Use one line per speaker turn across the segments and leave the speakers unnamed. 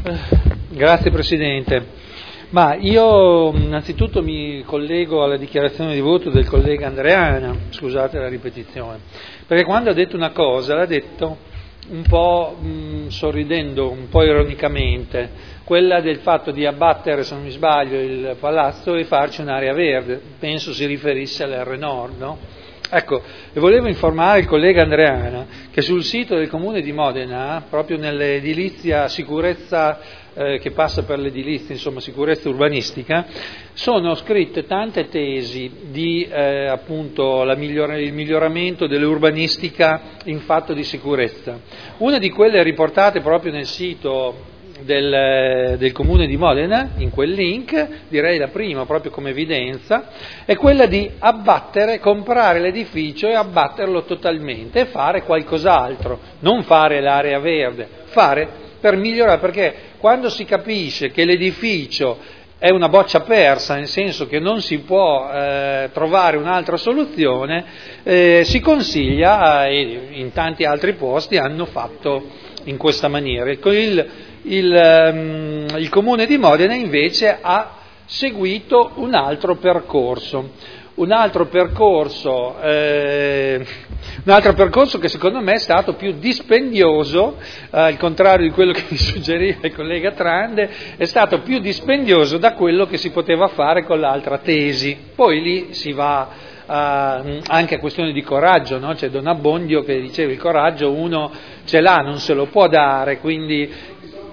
Grazie Presidente. Ma io innanzitutto mi collego alla dichiarazione di voto del collega Andreana, scusate la ripetizione, perché quando ha detto una cosa l'ha detto un po' sorridendo, un po' ironicamente, quella del fatto di abbattere, se non mi sbaglio, il palazzo e farci un'area verde, penso si riferisse all'R Nord, no? Ecco, e volevo informare il collega Andreana che sul sito del Comune di Modena, proprio nell'edilizia sicurezza che passa per l'edilizia, insomma sicurezza urbanistica, sono scritte tante tesi di appunto il miglioramento dell'urbanistica in fatto di sicurezza. Una di quelle riportate proprio nel sito del Comune di Modena, in quel link, direi la prima proprio come evidenza, è quella di comprare l'edificio e abbatterlo totalmente e fare qualcos'altro, non fare l'area verde, fare per migliorare, perché quando si capisce che l'edificio è una boccia persa, nel senso che non si può trovare un'altra soluzione, si consiglia, e in tanti altri posti hanno fatto in questa maniera. Il Comune di Modena invece ha seguito un altro percorso che secondo me è stato più dispendioso, al contrario di quello che mi suggeriva il collega Trande, è stato più dispendioso da quello che si poteva fare con l'altra tesi. Poi lì si va anche a questione di coraggio, no? C'è Don Abbondio che diceva il coraggio uno ce l'ha, non se lo può dare, quindi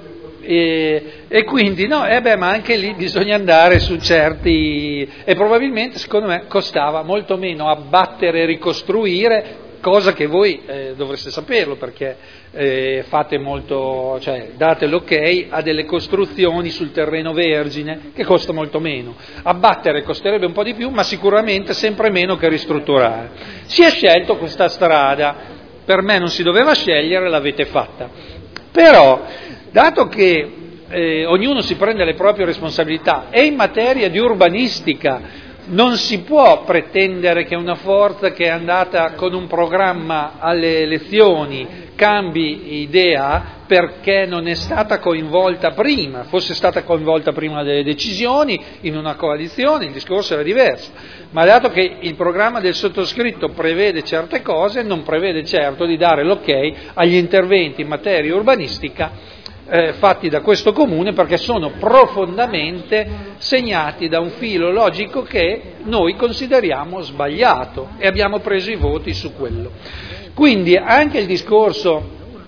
quindi no, ma anche lì bisogna andare su certi, e probabilmente secondo me costava molto meno abbattere e ricostruire, cosa che voi dovreste saperlo perché fate molto, cioè date l'ok a delle costruzioni sul terreno vergine che costa molto meno. Abbattere costerebbe un po' di più, ma sicuramente sempre meno che ristrutturare. Si è scelto questa strada, per me non si doveva scegliere, l'avete fatta. Però, dato che ognuno si prende le proprie responsabilità e in materia di urbanistica non si può pretendere che una forza che è andata con un programma alle elezioni cambi idea perché non è stata coinvolta prima. Fosse stata coinvolta prima delle decisioni in una coalizione il discorso era diverso, ma dato che il programma del sottoscritto prevede certe cose, non prevede certo di dare l'ok agli interventi in materia urbanistica fatti da questo Comune, perché sono profondamente segnati da un filo logico che noi consideriamo sbagliato e abbiamo preso i voti su quello. Quindi anche il discorso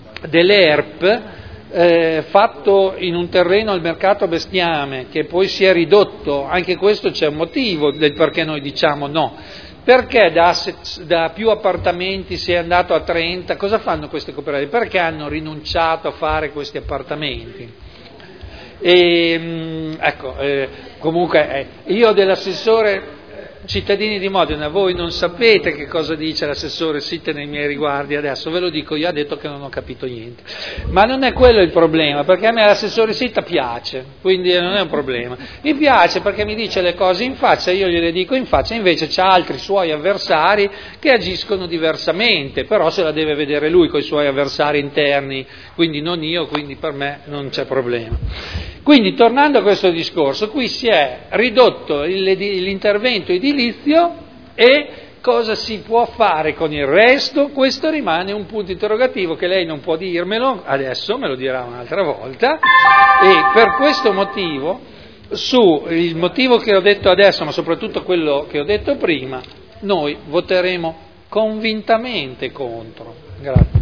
dell'ERP fatto in un terreno al mercato bestiame che poi si è ridotto, anche questo c'è un motivo del perché noi diciamo no. Perché da più appartamenti si è andato a 30? Cosa fanno queste cooperative? Perché hanno rinunciato a fare questi appartamenti? Comunque io dell'assessore cittadini di Modena, voi non sapete che cosa dice l'assessore Sitte nei miei riguardi adesso, ve lo dico io, ha detto che non ho capito niente, ma non è quello il problema, perché a me l'assessore Sitta piace, quindi non è un problema, mi piace perché mi dice le cose in faccia, io gliele dico in faccia, invece c'ha altri suoi avversari che agiscono diversamente, però se la deve vedere lui con i suoi avversari interni, quindi non io, quindi per me non c'è problema. Quindi tornando a questo discorso, qui si è ridotto l'intervento edilizio e cosa si può fare con il resto? Questo rimane un punto interrogativo che lei non può dirmelo adesso, me lo dirà un'altra volta, e per questo motivo, il motivo che ho detto adesso, ma soprattutto quello che ho detto prima, noi voteremo convintamente contro. Grazie.